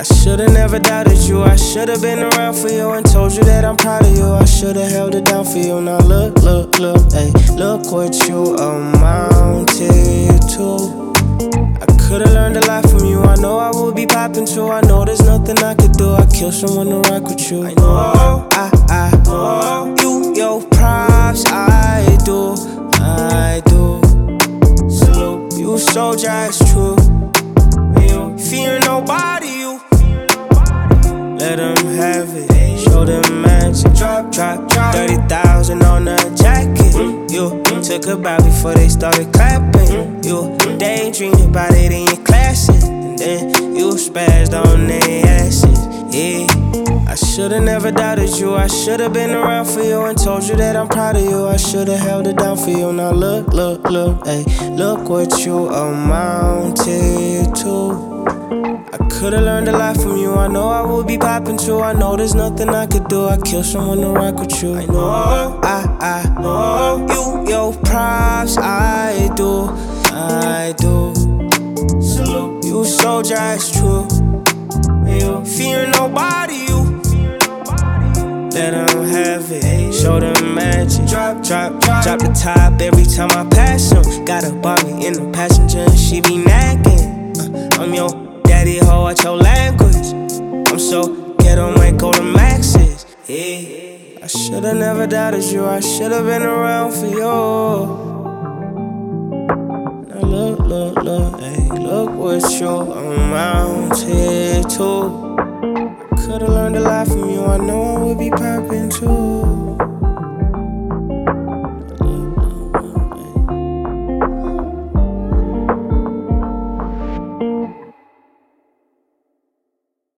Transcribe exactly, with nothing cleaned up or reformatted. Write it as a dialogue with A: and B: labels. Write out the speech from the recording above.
A: I should've never doubted you. I should've been around for you and told you that I'm proud of you. I should've held it down for you. Now look, look, look, ayy, look what you amounted to. I could've learned a lot from you. I know I would be popping too. I know there's nothing I could do. I kill someone to rock with you. I know, I, I, know you, your props, I do, I do. Salute you, soldier, it's true. You fear nobody, you. Let them have it. Show them magic. Drop, drop, drop. thirty thousand on a jacket. You took a bow before they started clapping. You daydreamed about it in your classes. And then you spazzed on their asses. Yeah. I should've never doubted you. I should've been around for you and told you that I'm proud of you. I should've held it down for you. Now look, look, look, ayy, look what you amounted to. I could've learned a lot from you. I know I would be popping too. I know there's nothing I could do. I kill someone to rock with you. I know, I, I know you, your props, I do, I do. Salute you, soldier, it's true. You fear nobody, you. Let them have it. Show them magic. Drop, drop, drop. Drop the top every time I pass him. Got a Barbie in the passenger and she be nagging. Uh, I'm your daddy, ho, at your language. I'm so ghetto, might go to maxes. Yeah. I should've never doubted you. I should've been around for you. Now look, look, look, hey, look what you amounted to. Could've learned a lot from you. I know I would be